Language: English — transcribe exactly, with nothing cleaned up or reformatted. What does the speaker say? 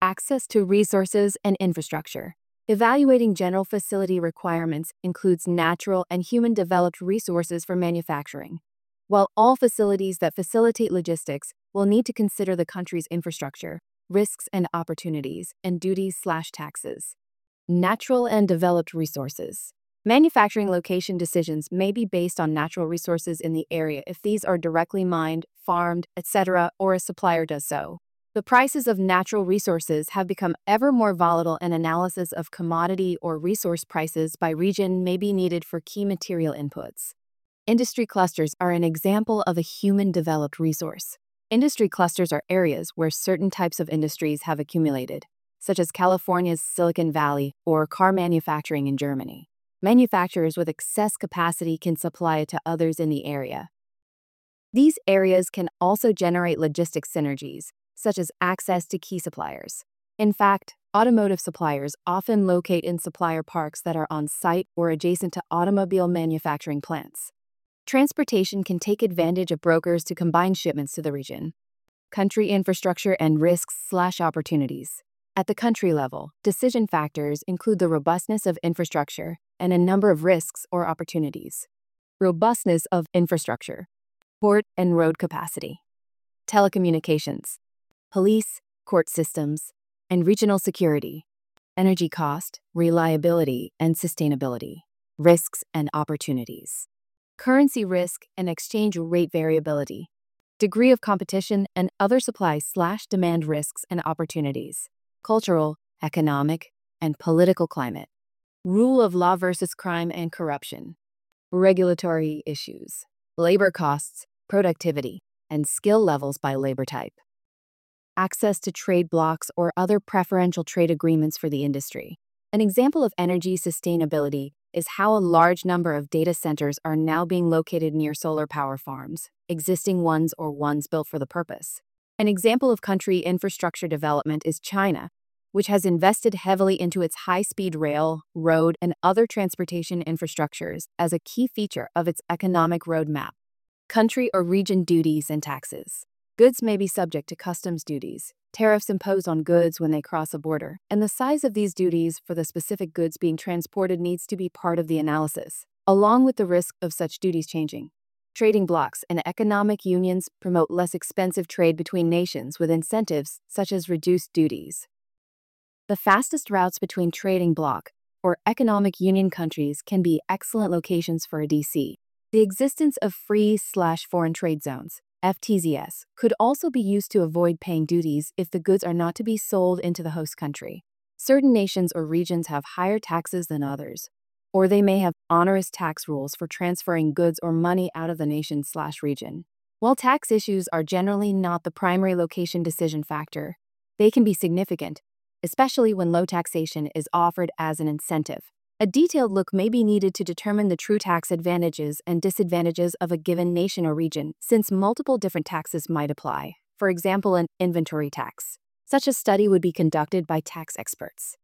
access to resources and infrastructure. Evaluating general facility requirements includes natural and human-developed resources for manufacturing, while all facilities that facilitate logistics will need to consider the country's infrastructure, risks and opportunities, and duties/taxes. Natural and developed resources. Manufacturing location decisions may be based on natural resources in the area if these are directly mined, farmed, et cetera, or a supplier does so. The prices of natural resources have become ever more volatile, and analysis of commodity or resource prices by region may be needed for key material inputs. Industry clusters are an example of a human-developed resource. Industry clusters are areas where certain types of industries have accumulated, such as California's Silicon Valley or car manufacturing in Germany. Manufacturers with excess capacity can supply it to others in the area. These areas can also generate logistics synergies, such as access to key suppliers. In fact, automotive suppliers often locate in supplier parks that are on site or adjacent to automobile manufacturing plants. Transportation can take advantage of brokers to combine shipments to the region. Country infrastructure and risks/opportunities. At the country level, decision factors include the robustness of infrastructure and a number of risks or opportunities. Robustness of infrastructure, port and road capacity, telecommunications, police, court systems, and regional security, energy cost, reliability, and sustainability, risks and opportunities, currency risk and exchange rate variability, degree of competition and other supply/demand risks and opportunities, cultural, economic, and political climate, rule of law versus crime and corruption, regulatory issues, labor costs, productivity, and skill levels by labor type, access to trade blocks or other preferential trade agreements for the industry. An example of energy sustainability is how a large number of data centers are now being located near solar power farms, existing ones or ones built for the purpose. An example of country infrastructure development is China, which has invested heavily into its high-speed rail, road, and other transportation infrastructures as a key feature of its economic roadmap. Country or region duties and taxes. Goods may be subject to customs duties, tariffs imposed on goods when they cross a border, and the size of these duties for the specific goods being transported needs to be part of the analysis, along with the risk of such duties changing. Trading blocs and economic unions promote less expensive trade between nations with incentives such as reduced duties. The fastest routes between trading bloc or economic union countries can be excellent locations for a D C. The existence of free/foreign trade zones, F T Z S, could also be used to avoid paying duties if the goods are not to be sold into the host country. Certain nations or regions have higher taxes than others, or they may have onerous tax rules for transferring goods or money out of the nation/region. While tax issues are generally not the primary location decision factor, they can be significant, especially when low taxation is offered as an incentive. A detailed look may be needed to determine the true tax advantages and disadvantages of a given nation or region, since multiple different taxes might apply. For example, an inventory tax. Such a study would be conducted by tax experts.